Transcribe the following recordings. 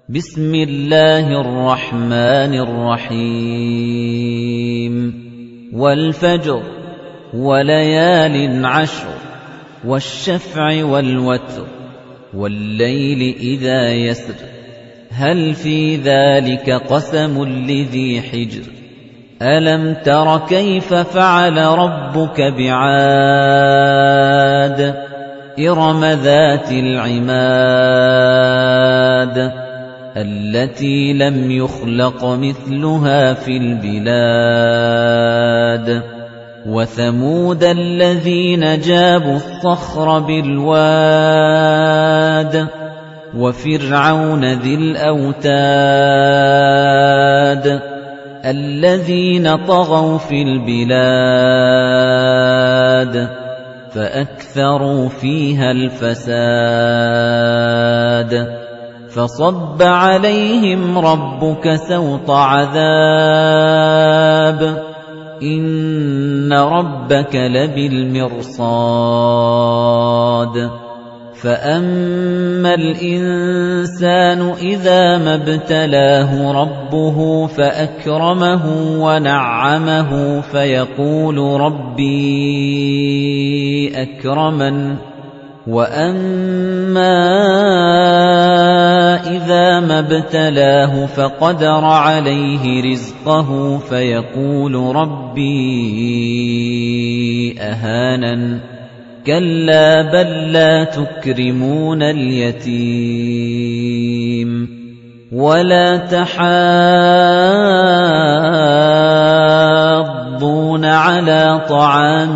بسم الله الرحمن الرحيم والفجر وليال عشر والشفع والوتر والليل إذا يسر هل في ذلك قسم لذي حجر ألم تر كيف فعل ربك بعاد إرم ذات العماد التي لم يخلق مثلها في البلاد وثمود الذين جابوا الصخر بالواد وفرعون ذي الأوتاد الذين طغوا في البلاد فأكثروا فيها الفساد فصب عليهم ربك سوط عذاب إن ربك لبالمرصاد فأما الإنسان إذا ما ابتلاه ربه فأكرمه ونعمه فيقول ربي أكرمن وأما إذا ما ابتلاه فقدر عليه رزقه فيقول ربي أهانن كلا بل لا تكرمون اليتيم ولا تحاضون على طعام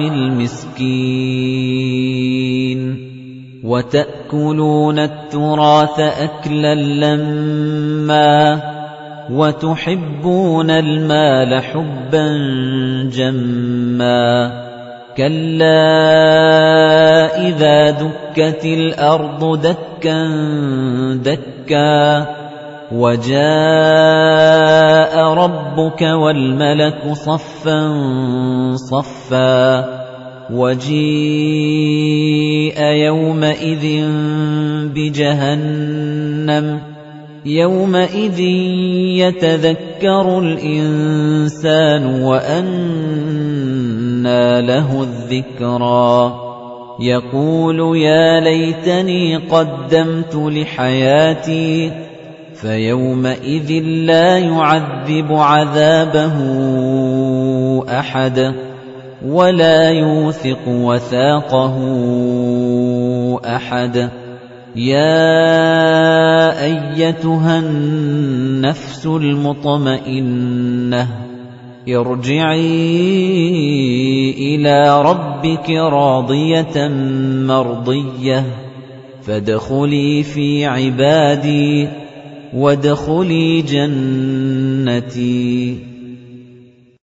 المسكين وتأكلون التراث أكلا لما وتحبون المال حبا جما كلا إذا دكت الأرض دكا دكا وجاء ربك والملك صفا صفا وجيء يومئذ بجهنم يومئذ يتذكر الإنسان وأنى له الذكرى يقول يا ليتني قدمت لحياتي فيومئذ لا يعذب عذابه أحد ولا يوثق وثاقه أحد يا أيتها النفس المطمئنة ارجعي إلى ربك راضية مرضية فادخلي في عبادي وادخلي جنتي